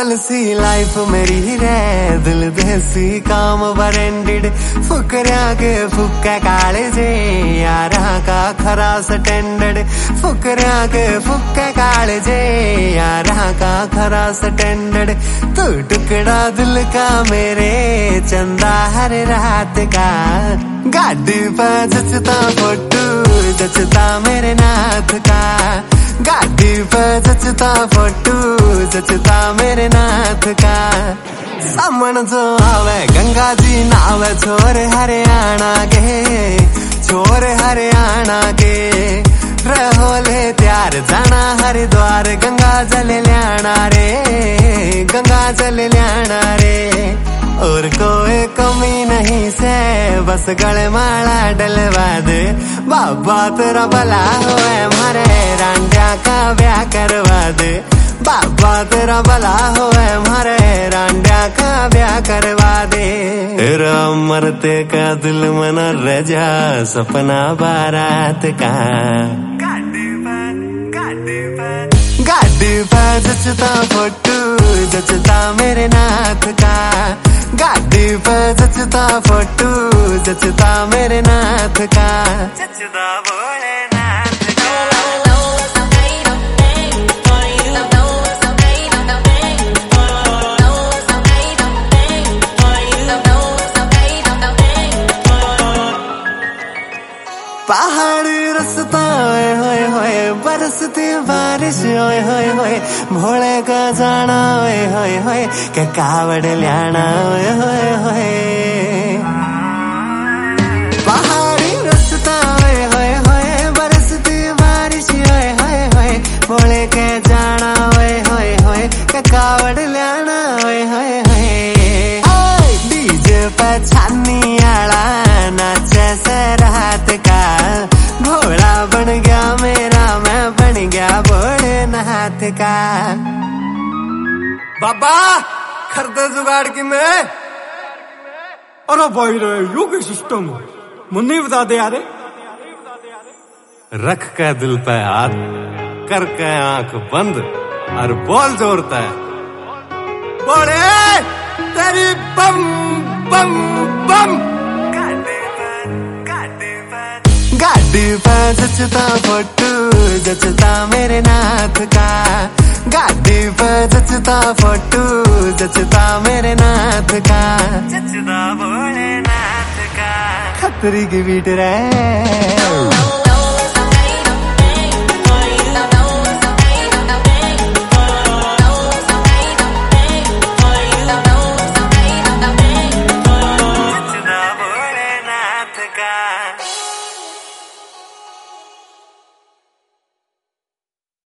साल सी लाइफ मेरी रे दिल देसी काम बरेंडेड फुकरिया के फुक्के काले जे यारा का खरा स्टैंडर्ड फुकरिया के फुक्के काले जे यारा का खरा स्टैंडर्ड तू टुकड़ा दिल का मेरे चंदा हर रात का गाड़ी पे जचता फोटू जचता मेरे नाथ का गाड़ी पे जचता फोटू जचता मेरे नाथ का सामन जो आवे गंगा जी नावे छोर हरियाणा के रहोले त्यार जाना हरिद्वार गंगा जल ल्याना रे और कोई कमी नहीं से बस गले माला डलवा दे बाबा तेरा भला होए मारे रांडिया का ब्याह करवा दे बाबा तेरा भला होए मारे रांडिया का ब्याह करवा दे तेरा मरते का दिल मन रजा सपना बारात का गाड़ी पे जचता फोटू जचता मेरे नाथ का गाड़ी पे जचता फोटू जचता मेरे नाथ का जचता भोलेनाथ का पहाड़ी रास्ता होए होए बरसती बारिश होए होए होए भोले का जाना होए होए होए के कावड़ ल्याना होए होए होए पहाड़ी रास्ता होए होए होए बरसती बारिश होए होए होए भोले के जाना होए होए होए के कावड़ ल्याना होए होए होए डीजे पे छानी आला नाचे से रात का भोला बन गया मेरा मैं बन गया भोलेनाथ का बाबा खरदे जुगाड़ की मैं अरे भाई रे योगी सिस्टम मुन्नी बता दे यारे रख के दिल पे हाथ करके आंख बंद और बोल जोरता है बोले तेरी बम बम बम गाड़ी पे जचता फोटू जचता मेरे नाथ का गाड़ी पे जचता फोटू जचता मेरे नाथ का जचता भोलेनाथ का खतरी की बीट रे